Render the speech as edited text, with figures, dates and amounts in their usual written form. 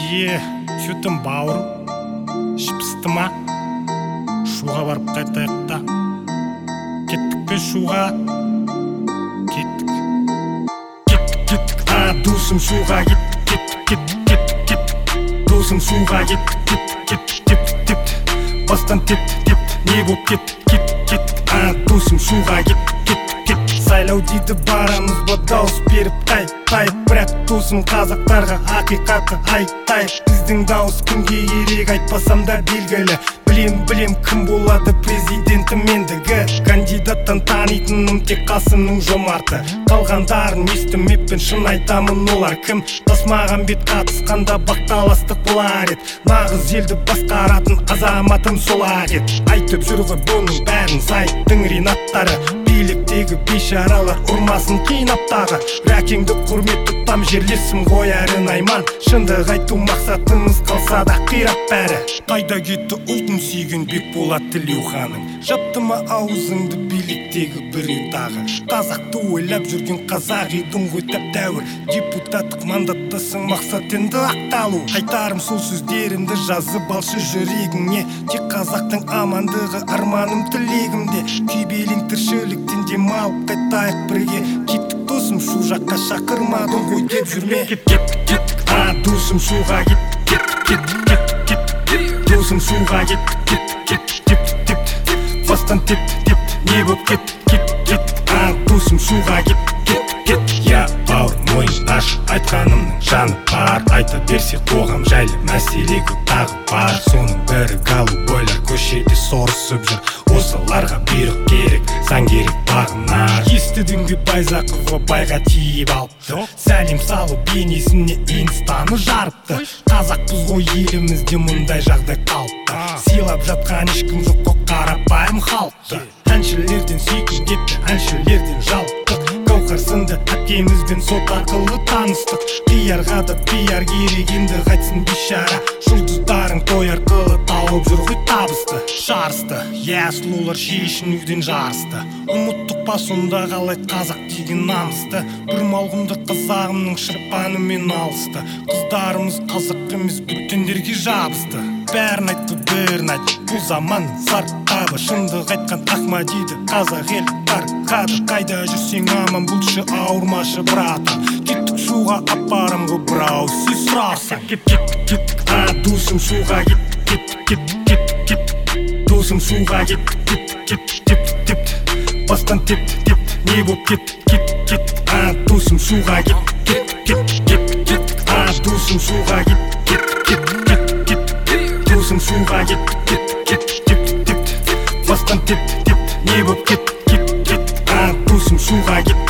Че там, бауырым? Ішіп пысты ма? Шуға барып қайтайық та. Кеттік пе шуға? Кеттік. Досым шуға кеттік. Досым шуға кеттік. Бастан тепті. Не боп кеттік. Досым шуға кеттік. Сайлау дейді барамыз ба дауыс беріп тайып. Бірақ досым қазақтарға ақиқаты айтайық. Біздің дауыс кімге керек айтпасам да белгілі. Білем кім болады президентім ендігі. Кандидаттан танитыным тек Қасымның Жомарты. Қалғандарын естімеппін, шын айтамын олар кім. Тасмағамбет қатысқанда бақталастық болар ед. Нағыз елді басқаратын азаматым солар ед. Айтып жүр ғой бұның бәрін сайттың ренаттары. Биліктегі бейшаралар ұрмасын қинаптағы. Рәкеңді құрмет тұтам жерлесім қоярын айман. Шындық айту мақсатымыз қалса да қирап бәрі. Қайда кетті ұлтын сүйген Бекболат Тілеуханың? Жапты ма аузыңды биліктегі біреу тағы? Қазақты ойлап жүрген қазақ едің ғой тәп-тәуір. Депутаттық мандаттасың, мақсат енді ақталу. Айтарым сол сөздерімді жазып алшы жүрегіңе. Тек қазақтың амандығы арманым тілегімде. Күйбелең тіршіліктен демалып қайтайық бірге. Кеттік досым шу жаққа шақырмадың ғой деп жүрме. Кеттік. Досым шуға кеттік. Досым шуға кеттік. Бастан тепті. Не боп кеттік. Досым шуға кеттік. Я бауыр мойын аш, айтқанымның жаны бар. Айта берсе қоғам жайлы мәселе көп тағы бар. Соның бірі голубойлар көшеде сорысып жүр. Осыларға бұйрық керек, заң керек бағынар. Естідің бе Байзақова байға тиіп алыпты. Сәлем салу бейнесіне инстаны жарыпты. Қазақпыз ғой елімізде мұндай жағдай қалыпты. Сыйлап жатқан ешкім жоқ қой қарапайым халықты. Әншілерден сүйкім кетті, әншілерден жалықтық. Гауһар сынды әпкемізбен сот арқылы таныстық. Пиарға да пиар керек, енді қайтсын бейшара. Жұлдыздарың той арқылы тауып жүр ғой табысты. Жарысты, сұлулар шешінуден жарысты. Ұмыттық па сонда қалай қазақ деген намысты. Бір малғымды қазағымның шырпанымен алысты. Қыздарымыз қазақ емес бүтіндерге жабысты. Бәрін айтты, бәрін айт, бұл заман сарқабы. Шындық айтқан Ахмадиді қазақ ел тарқады. Қайда жүрсең аман бұлшы, ауырмашы братым. Кеттік шуға апарым ғой бірау сіз сұрасаң. Кеттік. Досым шуға кеттік. Досым шуға кеттік. Бастан тепті. Не боп кеттік. Досым шуға кеттік. Досым шуға кеттік. Досым шуға кеттік. Бастан тепті. Не боп кеттік. Досым шуға кеттік.